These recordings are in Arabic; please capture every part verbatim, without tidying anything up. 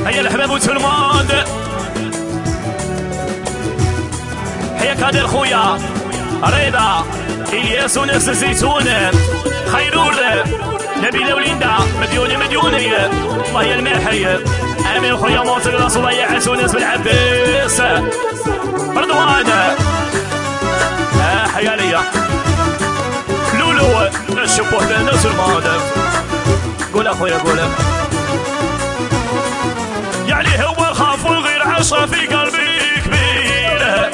هيا الحباب وتلمود حياك هادي خويا رضا الياس وناس الزيتون خيرول نبيله وليندا مديوني مديوني الله يا الماحي امين خويا موت الراس وضيع ناس بالعباس رضوان اه حيا ليا لولو نشوفوه بين سلمان قول اخويا قول يعني هو الخوف والغير عشرة في قلبي كبير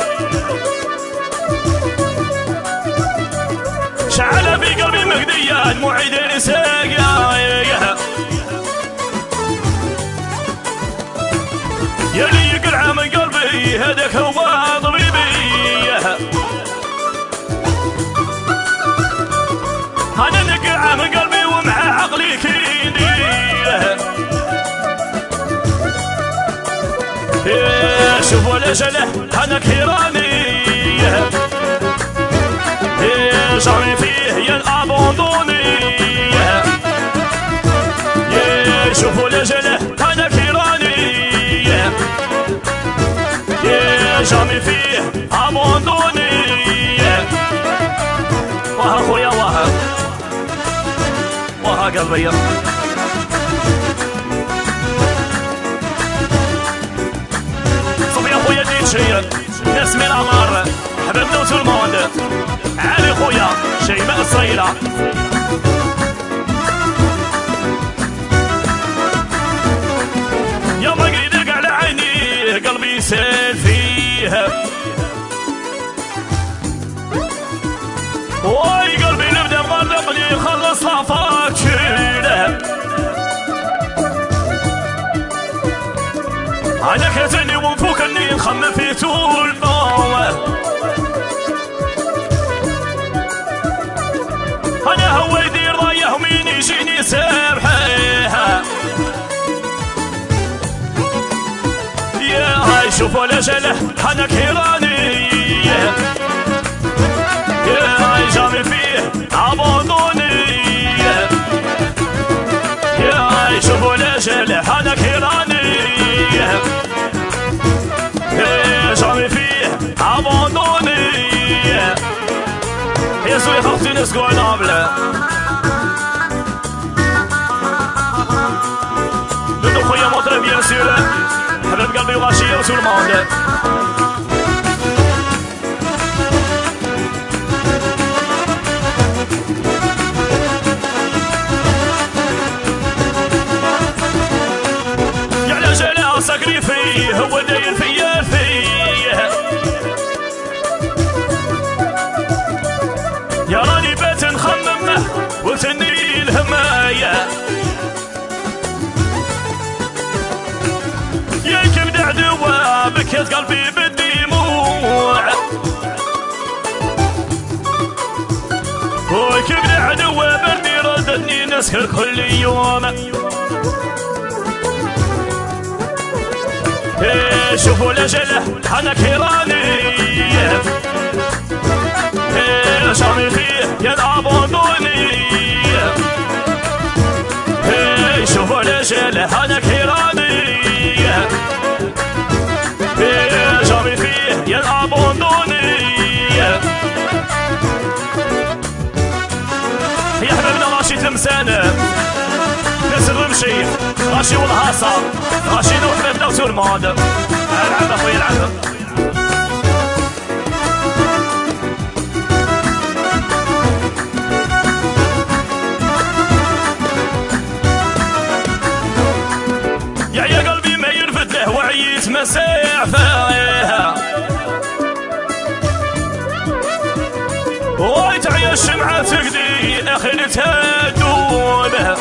شعل في قلبي مهديا معيد نساقا يلي يقرع من قلبي هذاك هو طبيبي انا نقرع من قلبي ومع عقلي كيدي شوفوا لجله انا كيراني جامي فيه ينابوندوني شوفوا لجله انا كيراني جامي فيه ابوندوني وها خويا وها وها قلبي صبي اخويا ديتشي اسمي العمار حبيبنا وتلموند علي خويا شيماء الصيلة يا ما قيدك على عيني قلبي يسال فيه واي قلبي نبدا مغرقني خلص لافاك شيله انا كاتني ونفوكني نخمم في طول النوم انا هو يدير ضايع ومين يجيني سامحه يا هاي شوفوا لجله انا كيراني يا هاي جامي فيه عبودوني يا هاي شوفوا لجله انا كيراني يا جامي فيه عبودوني يا زوي خفتي نسقو نابله بدو خويا مطرب بيان سور حبيب قلبي وغاشيه وسول الموند يعلى جلا سكري فيه هو داير فيا فيه يا راني بات نخمم وتني الهماية يا كبد عدوة بكيت قلبي بالدموع وكبد عدوة بردي ردتني نسكر كل يوم إيه شوفوا لجله انا كيراني جامي فيه ينابوندوني هي شوفوا لجله انا كيراني هي جامي فيه ينابوندوني يا حبيبنا غاشي تلمسانه ناس الرمشي غاشي والهاصه غاشي نوح حبيبنا وتلمود العب اخويا العب مسيح فيها ويتعيا الشمعة تقدي اخرتها دوبها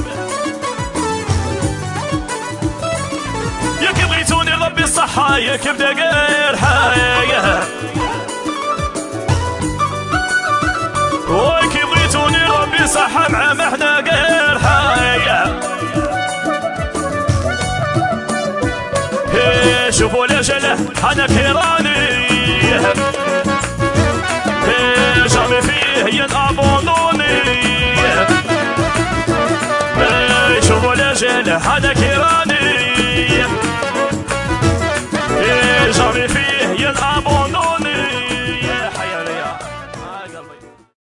ياك بغيتوني ربي الصحة ياك بدا غير حياة وياك بغيتوني ربي صحة مع ما احنا غير حياة شوفوا لجله انا كيراني جامي فيه ينابوندوني شوفوا لجله انا كيراني